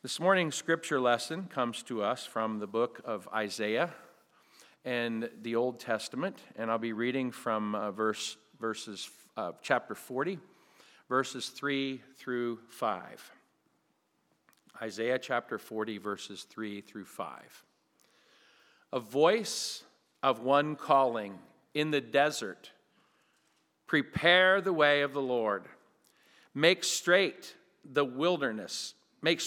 This morning's scripture lesson comes to us from the book of Isaiah and the Old Testament, and I'll be reading from chapter 40, verses 3 through 5. Isaiah chapter 40, verses 3 through 5. A voice of one calling in the desert, prepare the way of the Lord. Make straight in the wilderness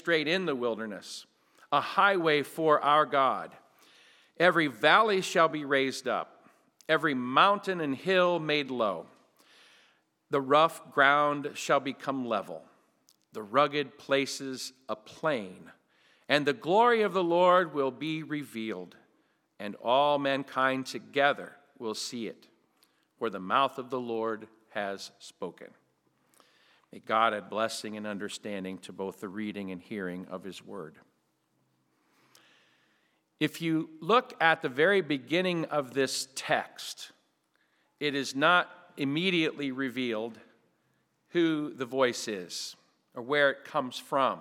a highway for our God. Every valley shall be raised up, every mountain and hill made low. The rough ground shall become level, the rugged places a plain, and the glory of the Lord will be revealed, and all mankind together will see it, for the mouth of the Lord has spoken. May God add blessing and understanding to both the reading and hearing of his word. If you look at the very beginning of this text, it is not immediately revealed who the voice is or where it comes from.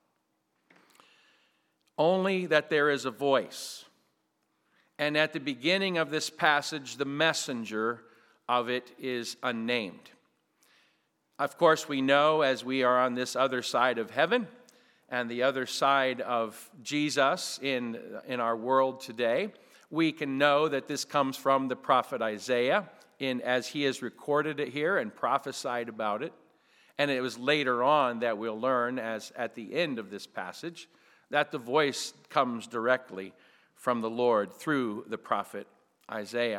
Only that there is a voice. And at the beginning of this passage, the messenger of it is unnamed. Of course, we know as we are on this other side of heaven and the other side of Jesus in our world today, we can know that this comes from the prophet Isaiah as he has recorded it here and prophesied about it. And it was later on that we'll learn, as at the end of this passage, that the voice comes directly from the Lord through the prophet Isaiah.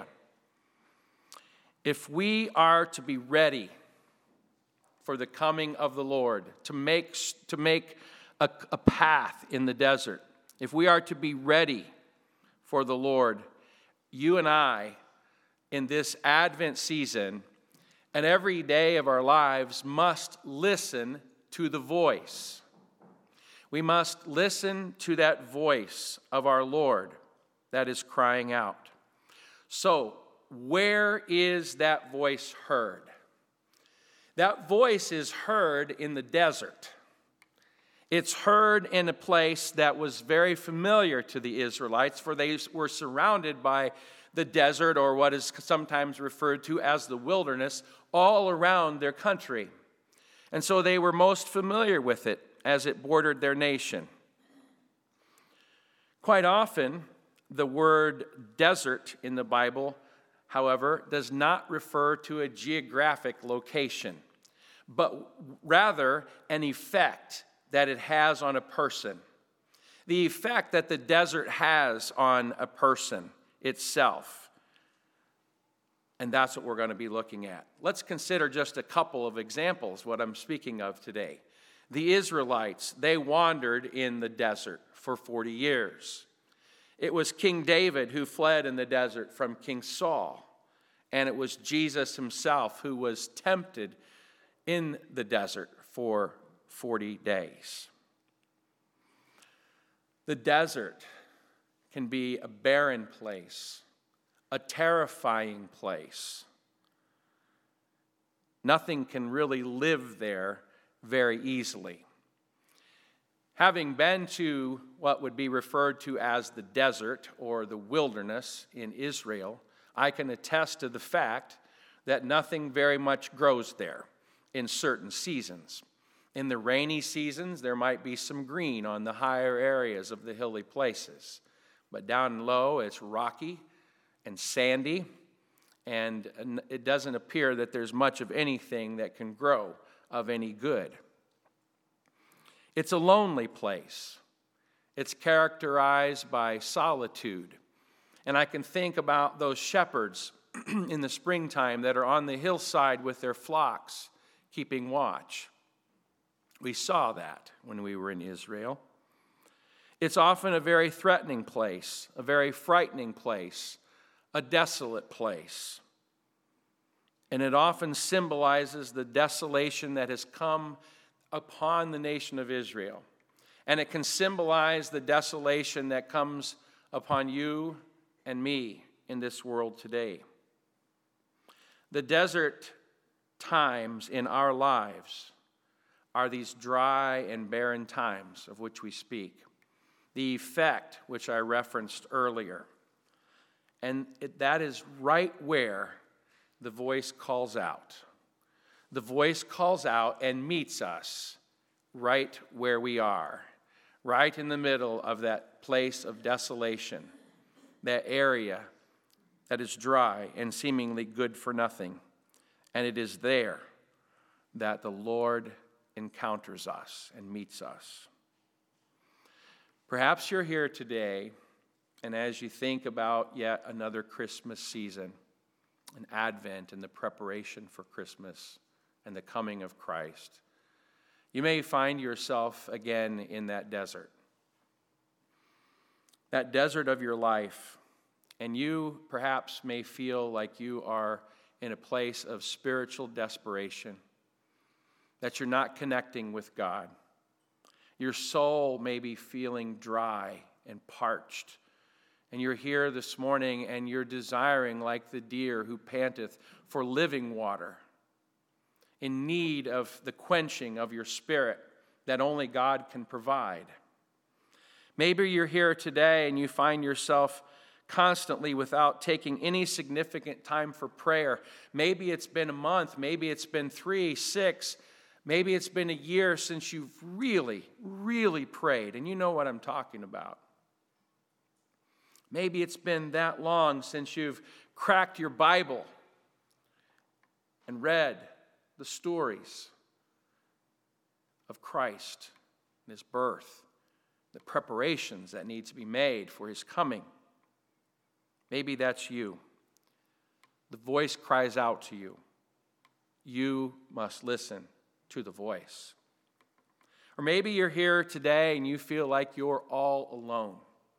If we are to be ready for the coming of the Lord, to make a path in the desert, if we are to be ready for the Lord, you and I, in this Advent season and every day of our lives, must listen to the voice. We must listen to that voice of our Lord that is crying out. So, where is that voice heard? That voice is heard in the desert. It's heard in a place that was very familiar to the Israelites, for they were surrounded by the desert, or what is sometimes referred to as the wilderness, all around their country. And so they were most familiar with it as it bordered their nation. Quite often, the word desert in the Bible, however, does not refer to a geographic location, but rather an effect that it has on a person. The effect that the desert has on a person itself. And that's what we're going to be looking at. Let's consider just a couple of examples, what I'm speaking of today. The Israelites, they wandered in the desert for 40 years. It was King David who fled in the desert from King Saul. And it was Jesus himself who was tempted in the desert for 40 days. The desert can be a barren place, a terrifying place. Nothing can really live there very easily. Having been to what would be referred to as the desert or the wilderness in Israel, I can attest to the fact that nothing very much grows there in certain seasons. In the rainy seasons, there might be some green on the higher areas of the hilly places. But down low, it's rocky and sandy, and it doesn't appear that there's much of anything that can grow of any good. It's a lonely place. It's characterized by solitude. And I can think about those shepherds in the springtime that are on the hillside with their flocks, keeping watch. We saw that when we were in Israel. It's often a very threatening place, a very frightening place, a desolate place. And it often symbolizes the desolation that has come upon the nation of Israel. And it can symbolize the desolation that comes upon you and me in this world today. The desert times in our lives are these dry and barren times of which we speak. The effect, which I referenced earlier. And that is right where the voice calls out. The voice calls out and meets us right where we are, right in the middle of that place of desolation, that area that is dry and seemingly good for nothing. And it is there that the Lord encounters us and meets us. Perhaps you're here today, and as you think about yet another Christmas season, and Advent and the preparation for Christmas and the coming of Christ, you may find yourself again in that desert of your life, and you perhaps may feel like you are in a place of spiritual desperation, that you're not connecting with God. Your soul may be feeling dry and parched. And you're here this morning and you're desiring, like the deer who panteth for living water, in need of the quenching of your spirit that only God can provide. Maybe you're here today and you find yourself constantly without taking any significant time for prayer. Maybe it's been a month, maybe it's been 3, 6, maybe it's been a year since you've really, really prayed, and you know what I'm talking about. Maybe it's been that long since you've cracked your Bible and read the stories of Christ and his birth, the preparations that need to be made for his coming. Maybe that's you. The voice cries out to you. You must listen to the voice. Or maybe you're here today and you feel like you're all alone.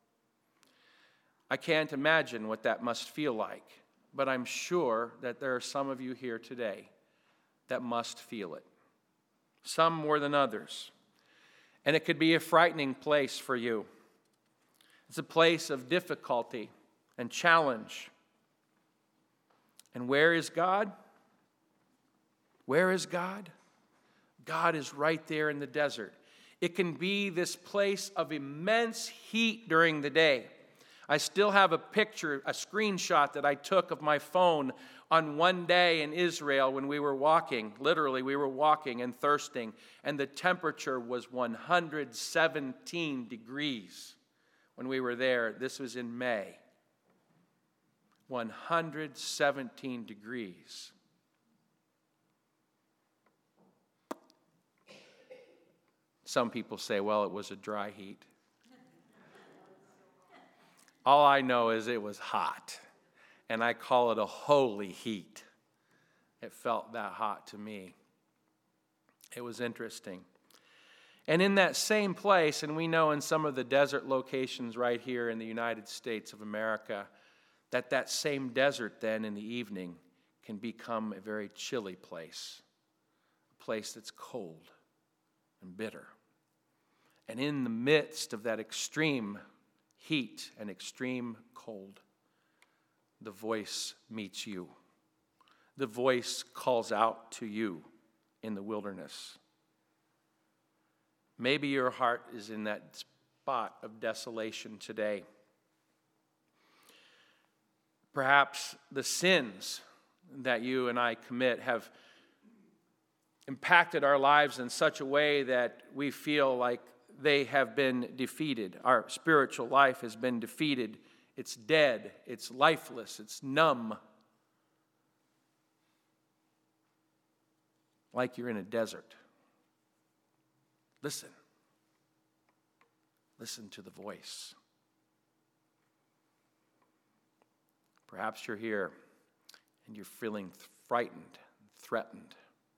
I can't imagine what that must feel like, but I'm sure that there are some of you here today that must feel it, some more than others. And it could be a frightening place for you. It's a place of difficulty and challenge. And where is God? Where is God? God is right there in the desert. It can be this place of immense heat during the day. I still have a picture, a screenshot that I took of my phone on one day in Israel when we were walking. Literally, we were walking and thirsting, and the temperature was 117 degrees when we were there. This was in May. 117 degrees. Some people say, well, it was a dry heat. All I know is it was hot, and I call it a holy heat. It felt that hot to me. It was interesting. And in that same place, and we know in some of the desert locations right here in the United States of America, that same desert then in the evening can become a very chilly place, a place that's cold and bitter. And in the midst of that extreme heat and extreme cold, the voice meets you. The voice calls out to you in the wilderness. Maybe your heart is in that spot of desolation today. Perhaps the sins that you and I commit have impacted our lives in such a way that we feel like they have been defeated. Our spiritual life has been defeated. It's dead. It's lifeless. It's numb. Like you're in a desert. Listen. Listen to the voice. Perhaps you're here and you're feeling frightened, threatened.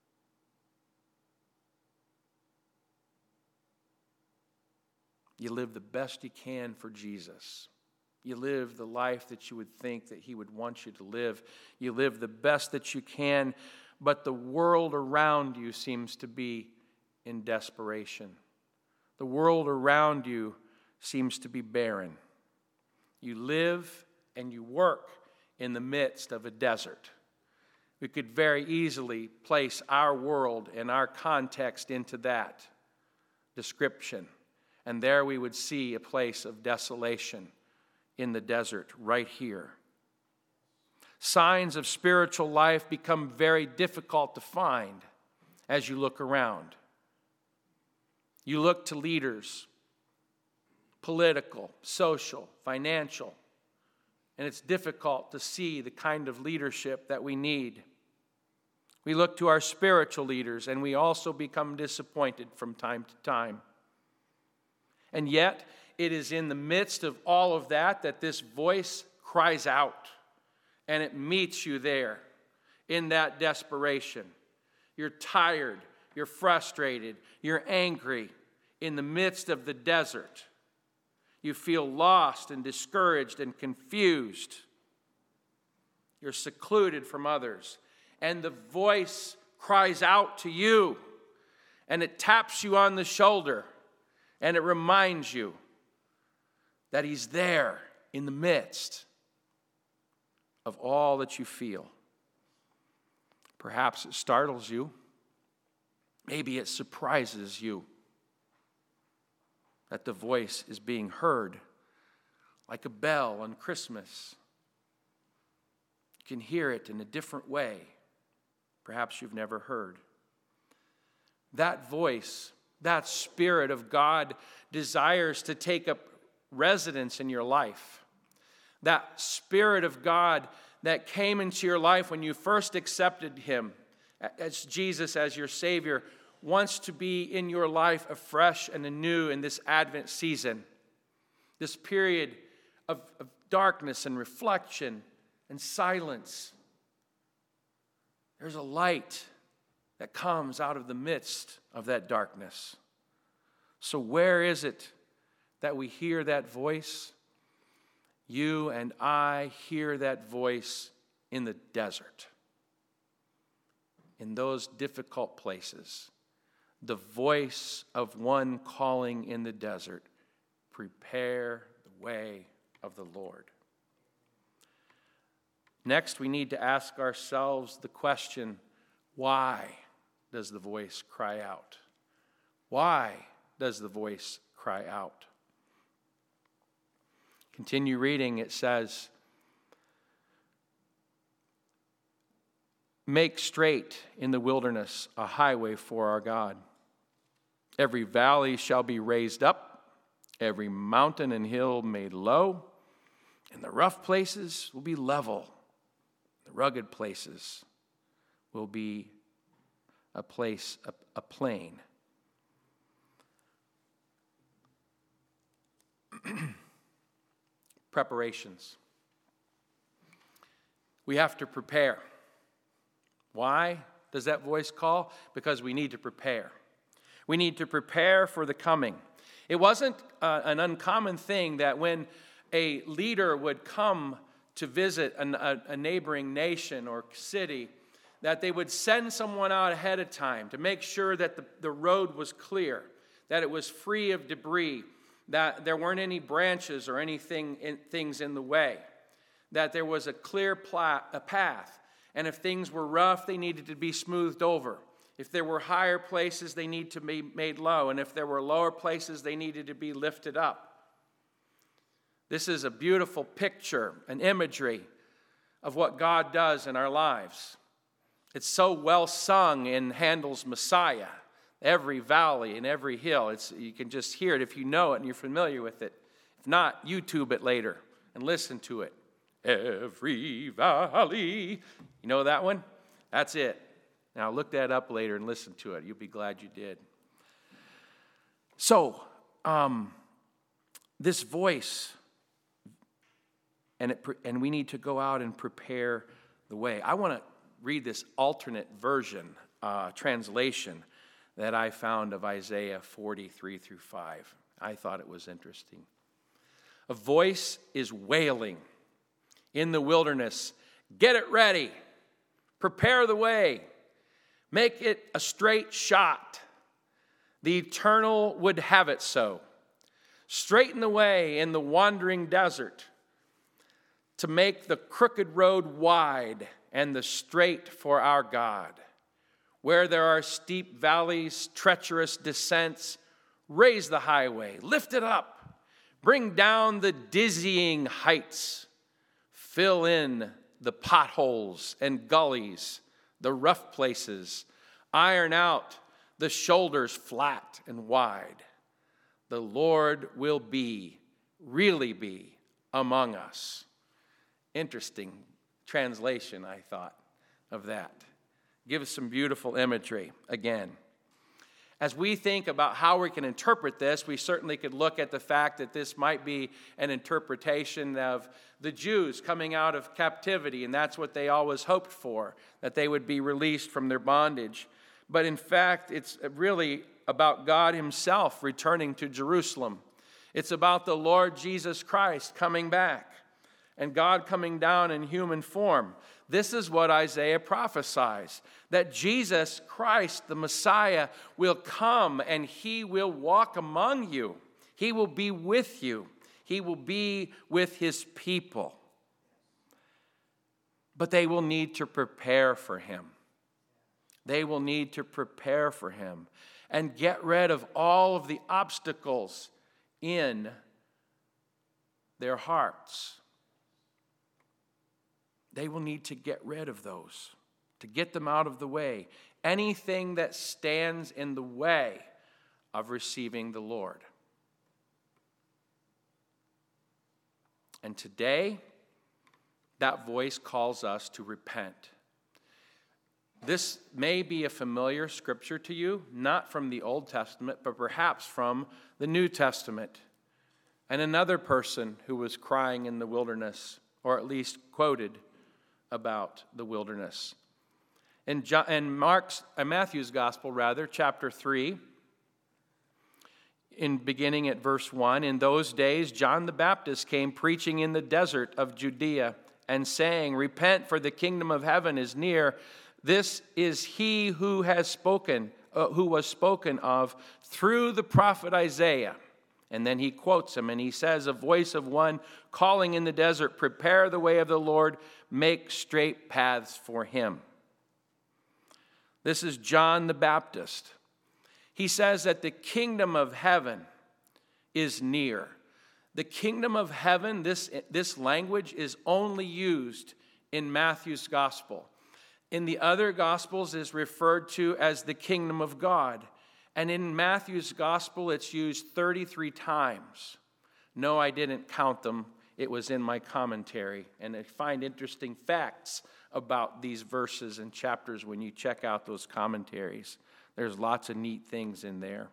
You live the best you can for Jesus. You live the life that you would think that he would want you to live. You live the best that you can, but the world around you seems to be in desperation. The world around you seems to be barren. You live and you work in the midst of a desert We could very easily place our world and our context into that description. And there we would see a place of desolation in the desert right here. Signs of spiritual life become very difficult to find as you look around. You look to leaders, political, social, financial, and it's difficult to see the kind of leadership that we need. We look to our spiritual leaders, and we also become disappointed from time to time. And yet, it is in the midst of all of that that this voice cries out, and it meets you there in that desperation. You're tired, you're frustrated, you're angry in the midst of the desert. You feel lost and discouraged and confused. You're secluded from others. And the voice cries out to you, and it taps you on the shoulder, and it reminds you that He's there in the midst of all that you feel. Perhaps it startles you. Maybe it surprises you that the voice is being heard like a bell on Christmas. You can hear it in a different way. Perhaps you've never heard. That voice, that Spirit of God desires to take up residence in your life. That Spirit of God that came into your life when you first accepted Him as Jesus as your Savior wants to be in your life afresh and anew in this Advent season. This period of darkness and reflection and silence. There's a light that comes out of the midst of that darkness. So where is it that we hear that voice? You and I hear that voice in the desert, in those difficult places. The voice of one calling in the desert, prepare the way of the Lord. Next, we need to ask ourselves the question, why does the voice cry out? Why does the voice cry out? Continue reading, it says, make straight in the wilderness a highway for our God. Every valley shall be raised up, every mountain and hill made low, and the rough places will be level. The rugged places will be a plain. Preparations. We have to prepare. Why does that voice call? Because we need to prepare. We need to prepare for the coming. It wasn't an uncommon thing that when a leader would come to visit a neighboring nation or city, that they would send someone out ahead of time to make sure that the road was clear, that it was free of debris, that there weren't any branches or things in the way, that there was a clear path. And if things were rough, they needed to be smoothed over. If there were higher places, they need to be made low. And if there were lower places, they needed to be lifted up. This is a beautiful picture, an imagery of what God does in our lives. It's so well sung in Handel's Messiah. Every valley and every hill. You can just hear it if you know it and you're familiar with it. If not, YouTube it later and listen to it. Every valley. You know that one? That's it. Now look that up later and listen to it. You'll be glad you did. So, this voice, and we need to go out and prepare the way. I want to read this alternate version, translation that I found of Isaiah 43 through 5. I thought it was interesting. A voice is wailing in the wilderness, get it ready, prepare the way, make it a straight shot. The Eternal would have it so. Straighten the way in the wandering desert. to make the crooked road wide and the straight for our God. Where there are steep valleys, treacherous descents, raise the highway, lift it up, bring down the dizzying heights, fill in the potholes and gullies, the rough places, iron out the shoulders flat and wide. The Lord will really be among us. Interesting translation, I thought, of that. Gives some beautiful imagery again. As we think about how we can interpret this, we certainly could look at the fact that this might be an interpretation of the Jews coming out of captivity, and that's what they always hoped for, that they would be released from their bondage. But in fact, it's really about God himself returning to Jerusalem. It's about the Lord Jesus Christ coming back and God coming down in human form. This is what Isaiah prophesies, that Jesus Christ, the Messiah, will come and he will walk among you. He will be with you. He will be with his people. But they will need to prepare for him. They will need to prepare for him and get rid of all of the obstacles in their hearts. They will need to get rid of those, to get them out of the way. Anything that stands in the way of receiving the Lord. And today, that voice calls us to repent. This may be a familiar scripture to you, not from the Old Testament, but perhaps from the New Testament. And another person who was crying in the wilderness, or at least quoted about the wilderness. In Matthew's Gospel, chapter 3, beginning at verse 1, in those days John the Baptist came preaching in the desert of Judea and saying, "Repent, for the kingdom of heaven is near. This is he who was spoken of through the prophet Isaiah." And then he quotes him and he says, "A voice of one calling in the desert, prepare the way of the Lord, make straight paths for him." This is John the Baptist. He says that the kingdom of heaven is near. The kingdom of heaven, this language is only used in Matthew's gospel. In the other gospels is referred to as the kingdom of God. And in Matthew's gospel, it's used 33 times. No, I didn't count them. It was in my commentary. And I find interesting facts about these verses and chapters when you check out those commentaries. There's lots of neat things in there.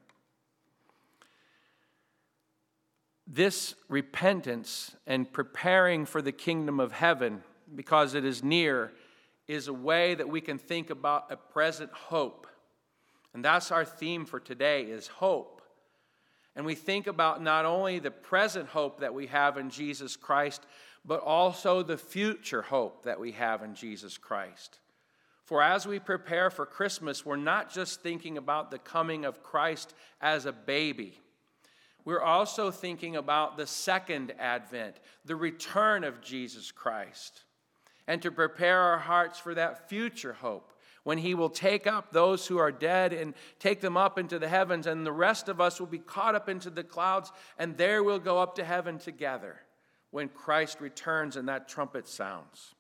This repentance and preparing for the kingdom of heaven, because it is near, is a way that we can think about a present hope. And that's our theme for today, is hope. And we think about not only the present hope that we have in Jesus Christ, but also the future hope that we have in Jesus Christ. For as we prepare for Christmas, we're not just thinking about the coming of Christ as a baby. We're also thinking about the second advent, the return of Jesus Christ, and to prepare our hearts for that future hope, when he will take up those who are dead and take them up into the heavens, and the rest of us will be caught up into the clouds, and there we'll go up to heaven together when Christ returns and that trumpet sounds.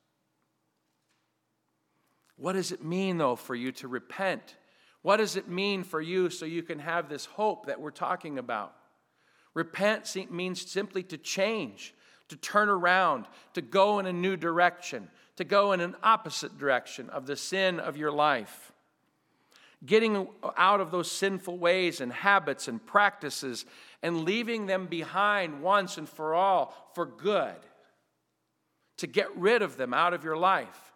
What does it mean, though, for you to repent? What does it mean for you so you can have this hope that we're talking about? Repent means simply to change, to turn around, to go in a new direction, to go in an opposite direction of the sin of your life. Getting out of those sinful ways and habits and practices and leaving them behind once and for all for good. To get rid of them out of your life.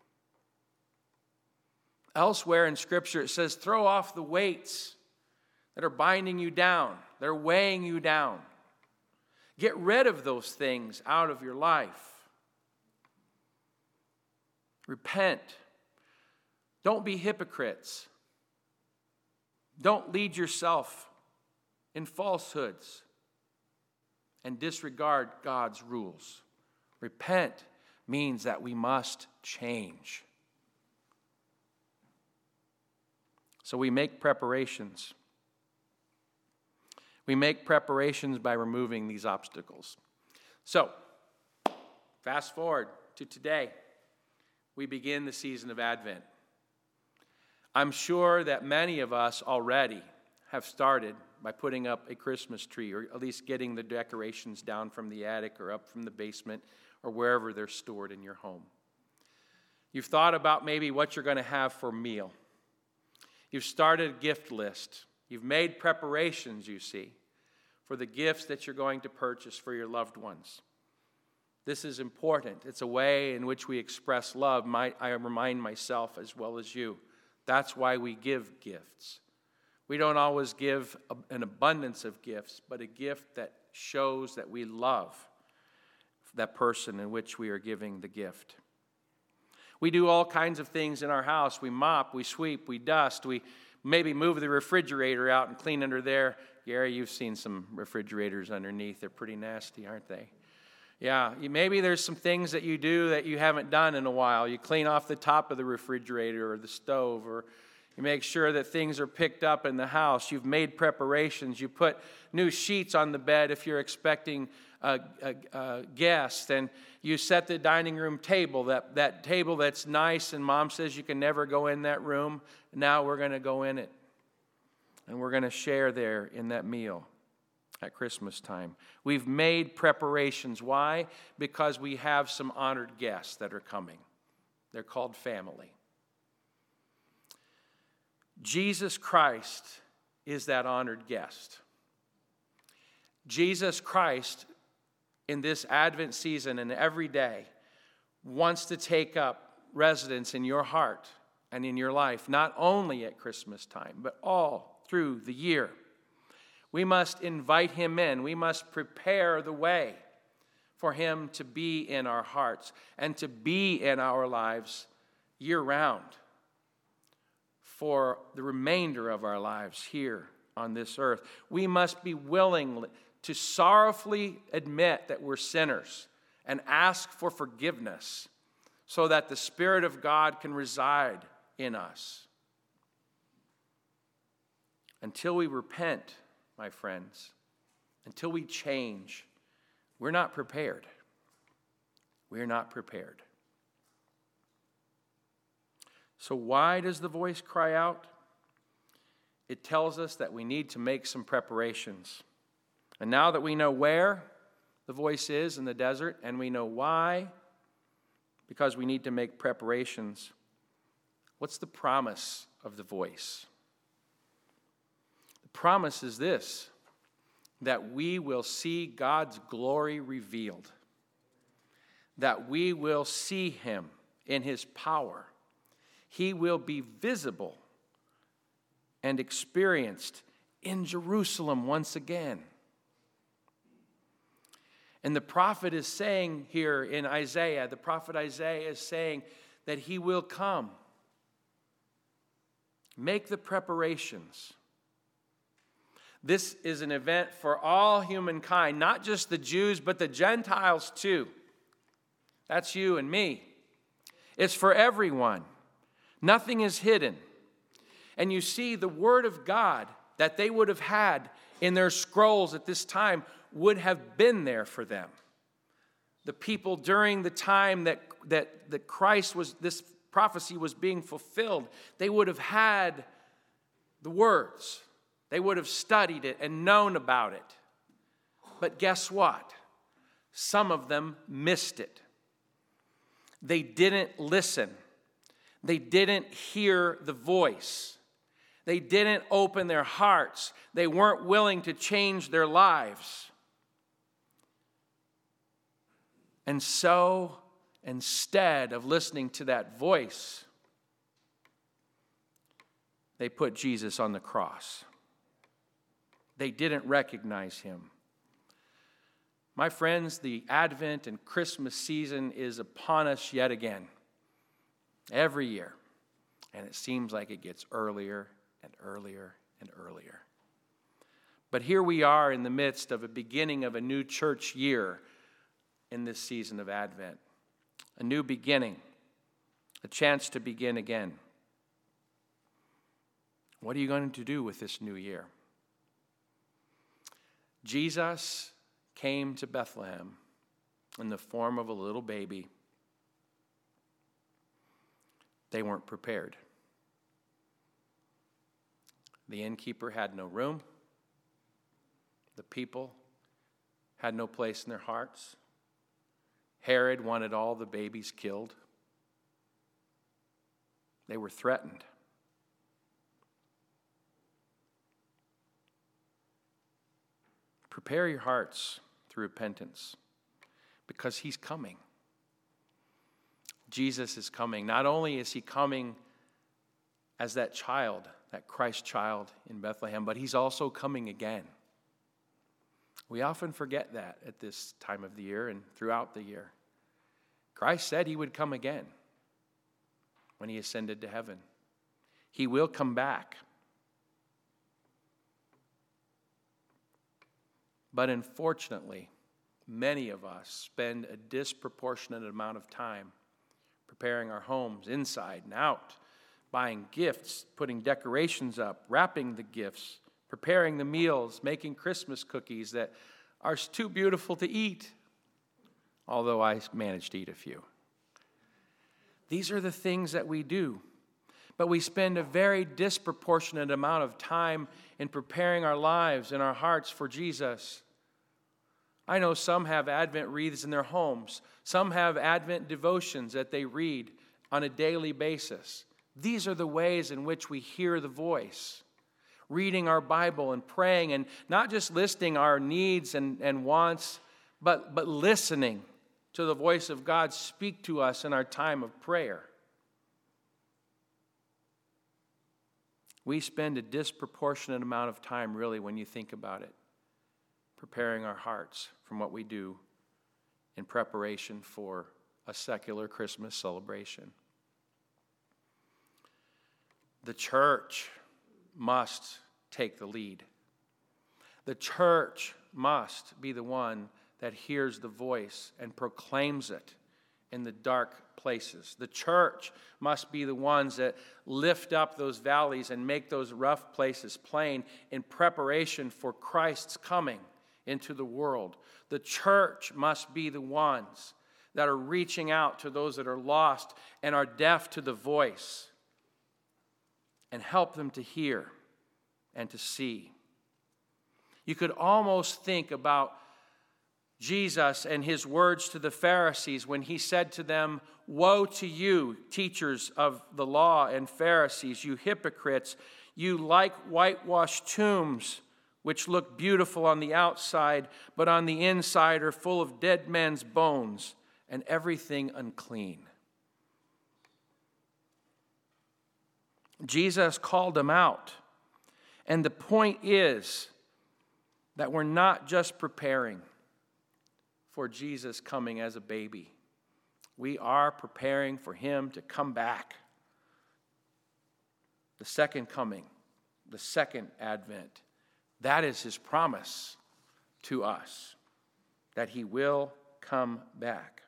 Elsewhere in Scripture it says, throw off the weights that are binding you down. They're weighing you down. Get rid of those things out of your life. Repent. Don't be hypocrites. Don't lead yourself in falsehoods and disregard God's rules. Repent means that we must change. So we make preparations. We make preparations by removing these obstacles. So, fast forward to today. We begin the season of Advent. I'm sure that many of us already have started by putting up a Christmas tree, or at least getting the decorations down from the attic or up from the basement or wherever they're stored in your home. You've thought about maybe what you're going to have for a meal. You've started a gift list. You've made preparations, you see, for the gifts that you're going to purchase for your loved ones. This is important. It's a way in which we express love. I remind myself as well as you. That's why we give gifts. We don't always give an abundance of gifts, but a gift that shows that we love that person in which we are giving the gift. We do all kinds of things in our house. We mop, we sweep, we dust, we maybe move the refrigerator out and clean under there. Gary, you've seen some refrigerators underneath. They're pretty nasty, aren't they? Yeah, maybe there's some things that you do that you haven't done in a while. You clean off the top of the refrigerator or the stove, or you make sure that things are picked up in the house. You've made preparations. You put new sheets on the bed if you're expecting a guest, and you set the dining room table, that table that's nice, and Mom says you can never go in that room. Now we're going to go in it, and we're going to share there in that meal at Christmas time. We've made preparations. Why? Because we have some honored guests that are coming. They're called family. Jesus Christ is that honored guest. Jesus Christ, in this Advent season and every day, wants to take up residence in your heart and in your life, not only at Christmas time, but all through the year. We must invite him in. We must prepare the way for him to be in our hearts and to be in our lives year-round for the remainder of our lives here on this earth. We must be willing to sorrowfully admit that we're sinners and ask for forgiveness so that the Spirit of God can reside in us. Until we repent, my friends, until we change, we're not prepared. We're not prepared. So why does the voice cry out? It tells us that we need to make some preparations. And now that we know where the voice is in the desert, and we know why, because we need to make preparations, what's the promise of the voice? The promise is this, that we will see God's glory revealed, that we will see him in his power. He will be visible and experienced in Jerusalem once again. And the prophet is saying here in Isaiah, the prophet Isaiah is saying that he will come. Make the preparations. This is an event for all humankind, not just the Jews, but the Gentiles too. That's you and me. It's for everyone. Nothing is hidden. And you see, the word of God that they would have had in their scrolls at this time would have been there for them. The people during the time that Christ was, this prophecy was being fulfilled, they would have had the words. They would have studied it and known about it. But guess what? Some of them missed it. They didn't listen. They didn't hear the voice. They didn't open their hearts. They weren't willing to change their lives. And so, instead of listening to that voice, they put Jesus on the cross. They didn't recognize him. My friends, the Advent and Christmas season is upon us yet again. Every year. And it seems like it gets earlier and earlier and earlier. But here we are in the midst of a beginning of a new church year. in this season of Advent. A new beginning, a chance to begin again. What are you going to do with this new year? Jesus came to Bethlehem in the form of a little baby. They weren't prepared. The innkeeper had no room. The people had no place in their hearts. Herod wanted all the babies killed. They were threatened. Prepare your hearts through repentance because he's coming. Jesus is coming. Not only is he coming as that child, that Christ child in Bethlehem, but he's also coming again. We often forget that at this time of the year and throughout the year. Christ said he would come again when he ascended to heaven. He will come back. But unfortunately, many of us spend a disproportionate amount of time preparing our homes inside and out, buying gifts, putting decorations up, wrapping the gifts, preparing the meals, making Christmas cookies that are too beautiful to eat, although I managed to eat a few. These are the things that we do, but we spend a very disproportionate amount of time in preparing our lives and our hearts for Jesus. I know some have Advent wreaths in their homes. Some have Advent devotions that they read on a daily basis. These are the ways in which we hear the voice. Reading our Bible and praying and not just listing our needs and wants, but listening to the voice of God speak to us in our time of prayer. We spend a disproportionate amount of time, really, when you think about it, preparing our hearts from what we do in preparation for a secular Christmas celebration. The church must take the lead. The church must be the one that hears the voice and proclaims it in the dark places. The church must be the ones that lift up those valleys and make those rough places plain in preparation for Christ's coming into the world. The church must be the ones that are reaching out to those that are lost and are deaf to the voice and help them to hear and to see. You could almost think about Jesus and his words to the Pharisees when he said to them, "Woe to you, teachers of the law and Pharisees, you hypocrites! You like whitewashed tombs, which look beautiful on the outside, but on the inside are full of dead men's bones and everything unclean." Jesus called them out. And the point is that we're not just preparing for Jesus coming as a baby. We are preparing for him to come back. The second coming, the second advent. That is his promise to us, that he will come back.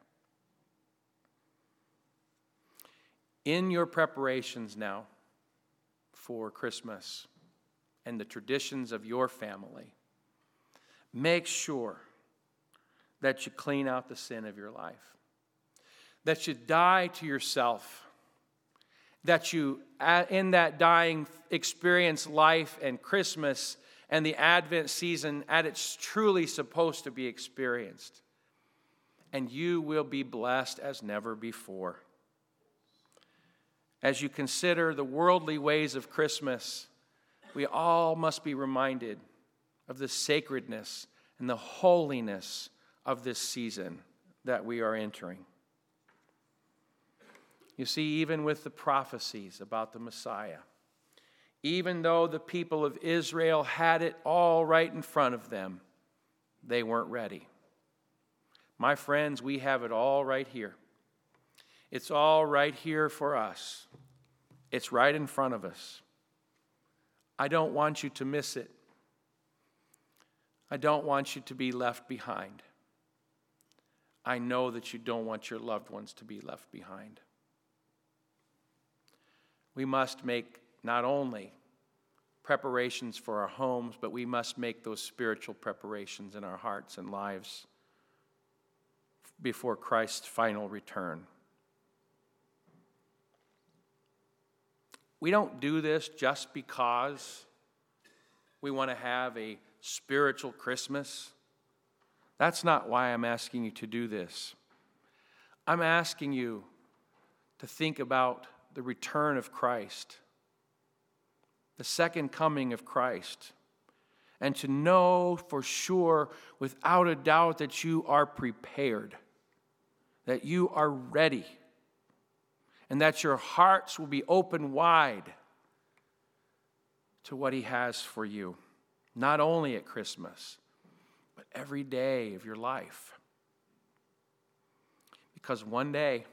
In your preparations now for Christmas and the traditions of your family, make sure that you clean out the sin of your life, that you die to yourself, that you, in that dying, experience life and Christmas and the Advent season as it's truly supposed to be experienced. And you will be blessed as never before. As you consider the worldly ways of Christmas, we all must be reminded of the sacredness and the holiness of this season that we are entering. You see, even with the prophecies about the Messiah, even though the people of Israel had it all right in front of them, they weren't ready. My friends, we have it all right here. It's all right here for us. It's right in front of us. I don't want you to miss it. I don't want you to be left behind. I know that you don't want your loved ones to be left behind. We must make not only preparations for our homes, but we must make those spiritual preparations in our hearts and lives before Christ's final return. We don't do this just because we want to have a spiritual Christmas. That's not why I'm asking you to do this. I'm asking you to think about the return of Christ, the second coming of Christ, and to know for sure, without a doubt, that you are prepared, that you are ready, and that your hearts will be open wide to what He has for you, not only at Christmas, but every day of your life. Because one day,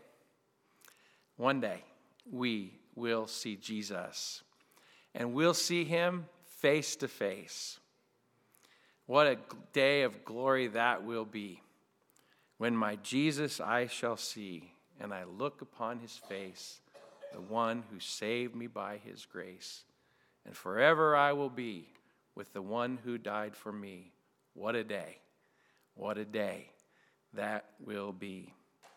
we will see Jesus, and we'll see Him face to face. What a day of glory that will be, when my Jesus I shall see, and I look upon His face, the one who saved me by His grace. And forever I will be with the one who died for me. What a day. What a day that will be.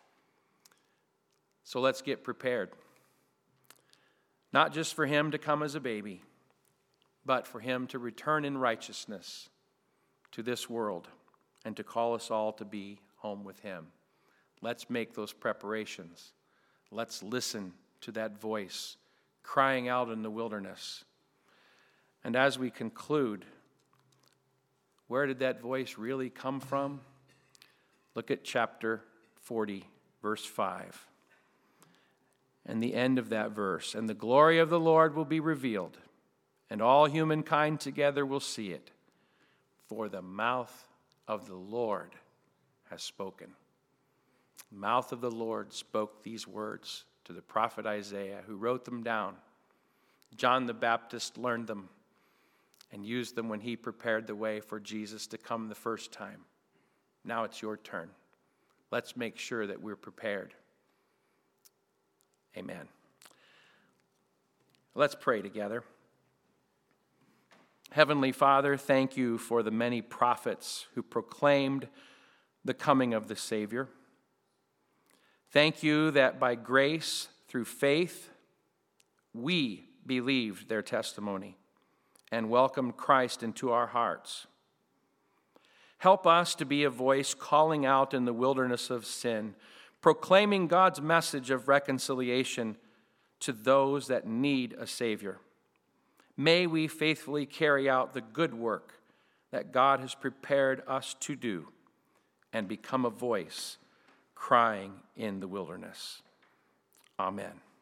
So let's get prepared. Not just for Him to come as a baby, but for Him to return in righteousness to this world and to call us all to be home with Him. Let's make those preparations. Let's listen to that voice crying out in the wilderness. And as we conclude, where did that voice really come from? Look at chapter 40, verse 5. And the end of that verse. And the glory of the Lord will be revealed, and all humankind together will see it. For the mouth of the Lord has spoken. The mouth of the Lord spoke these words to the prophet Isaiah, who wrote them down. John the Baptist learned them and used them when he prepared the way for Jesus to come the first time. Now it's your turn. Let's make sure that we're prepared. Amen. Let's pray together. Heavenly Father, thank you for the many prophets who proclaimed the coming of the Savior. Thank you that by grace, through faith, we believed their testimony and welcomed Christ into our hearts. Help us to be a voice calling out in the wilderness of sin, proclaiming God's message of reconciliation to those that need a Savior. May we faithfully carry out the good work that God has prepared us to do and become a voice crying in the wilderness. Amen.